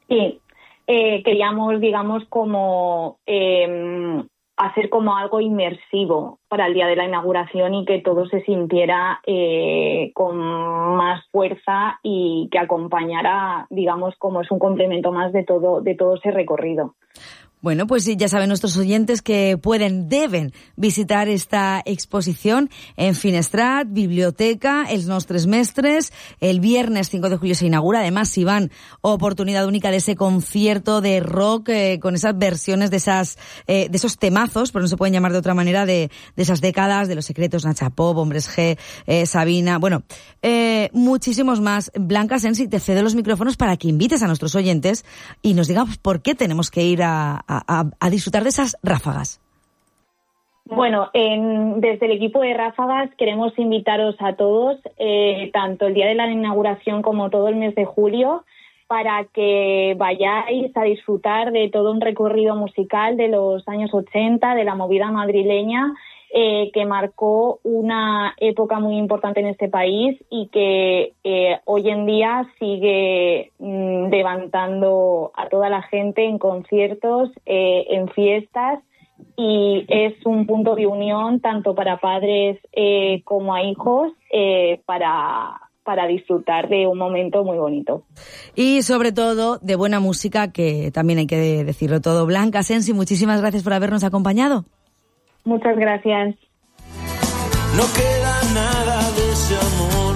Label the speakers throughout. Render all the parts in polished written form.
Speaker 1: Sí, queríamos, digamos, como hacer como algo inmersivo para el día de la inauguración y que todo se sintiera con más fuerza y que acompañara, digamos, como es un complemento más de todo ese recorrido.
Speaker 2: Bueno, pues ya saben nuestros oyentes que deben visitar esta exposición en Finestrat, Biblioteca, Els Nostres Mestres. El viernes 5 de julio se inaugura. Además, si van, oportunidad única de ese concierto de rock con esas versiones de esos temazos, pero no se pueden llamar de otra manera, de esas décadas, de Los Secretos, Nacha Pop, Hombres G, Sabina. Bueno, muchísimos más. Blanca Sensi, te cedo los micrófonos para que invites a nuestros oyentes y nos digas por qué tenemos que ir a disfrutar de esas ráfagas.
Speaker 1: Bueno, desde el equipo de Ráfagas queremos invitaros a todos, tanto el día de la inauguración como todo el mes de julio, para que vayáis a disfrutar de todo un recorrido musical de los años 80, de la movida madrileña, que marcó una época muy importante en este país y que hoy en día sigue levantando a toda la gente en conciertos, en fiestas, y es un punto de unión tanto para padres como a hijos para disfrutar de un momento muy bonito.
Speaker 2: Y sobre todo de buena música, que también hay que decirlo todo. Blanca Sensi, muchísimas gracias por habernos acompañado.
Speaker 1: Muchas gracias.
Speaker 3: No queda nada de ese amor.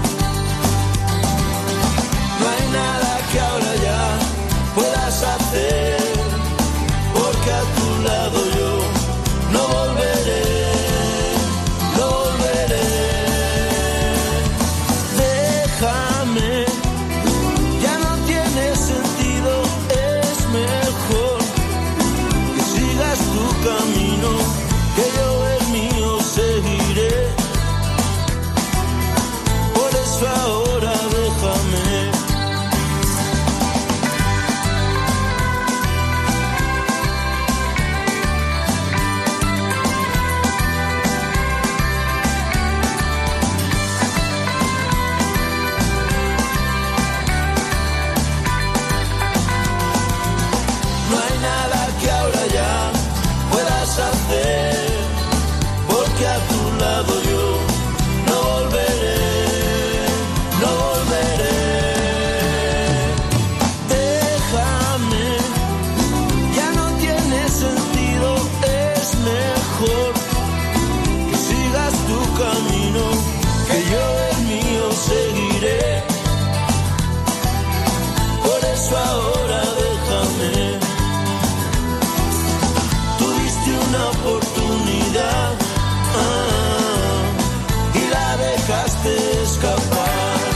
Speaker 3: No hay nada que ahora ya puedas hacer, porque a tu lado yo no volveré, no volveré. Déjame, ya no tiene sentido, es mejor que sigas tu camino, que yo el mío seguiré. Por eso ahora déjame. No hay nada que ahora ya puedas hacer, porque a tu lado yo no volveré, no volveré. Déjame, ya no tiene sentido, es mejor que sigas tu camino, que yo el mío seguiré. Por eso ahora déjame. Tuviste una oportunidad y la dejaste escapar.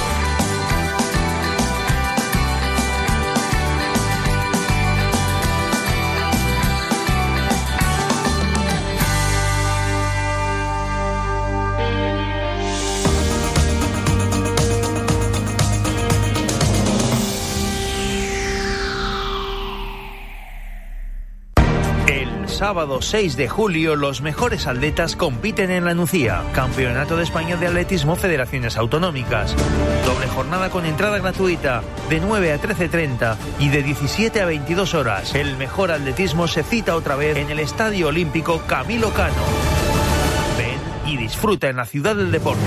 Speaker 4: Sábado 6 de julio, los mejores atletas compiten en la Nucía. Campeonato de España de Atletismo Federaciones Autonómicas. Doble jornada con entrada gratuita, de 9 a 13:30 y de 17 a 22 horas. El mejor atletismo se cita otra vez en el Estadio Olímpico Camilo Cano. Ven y disfruta en la ciudad del deporte.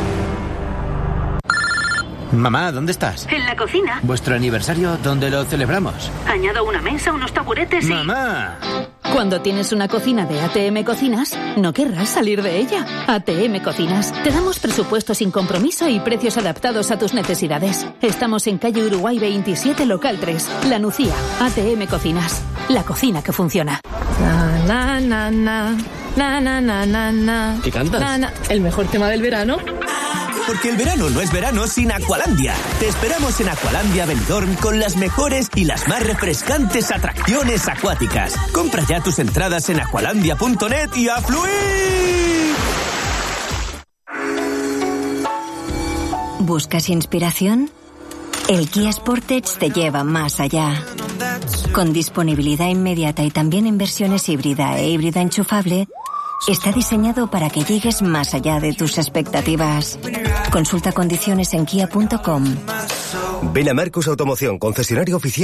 Speaker 5: Mamá, ¿dónde estás?
Speaker 6: En la cocina.
Speaker 5: ¿Vuestro aniversario dónde lo celebramos?
Speaker 6: Añado una mesa, unos taburetes y...
Speaker 5: ¡Mamá!
Speaker 6: Cuando tienes una cocina de ATM Cocinas, no querrás salir de ella. ATM Cocinas. Te damos presupuesto sin compromiso y precios adaptados a tus necesidades. Estamos en calle Uruguay 27, local 3, La Nucía. ATM Cocinas. La cocina que funciona.
Speaker 7: Na, na, na, na, na, na, na, na.
Speaker 5: ¿Qué cantas?
Speaker 7: Na, na. El mejor tema del verano.
Speaker 8: Porque el verano no es verano sin Aqualandia. Te esperamos en Aqualandia Benidorm con las mejores y las más refrescantes atracciones acuáticas. Compra ya tus entradas en aqualandia.net y ¡a fluir!
Speaker 9: ¿Buscas inspiración? El Kia Sportage te lleva más allá. Con disponibilidad inmediata y también en versiones híbrida e híbrida enchufable, está diseñado para que llegues más allá de tus expectativas. Consulta condiciones en kia.com.
Speaker 10: Ven a Marcus Automoción, concesionario oficial.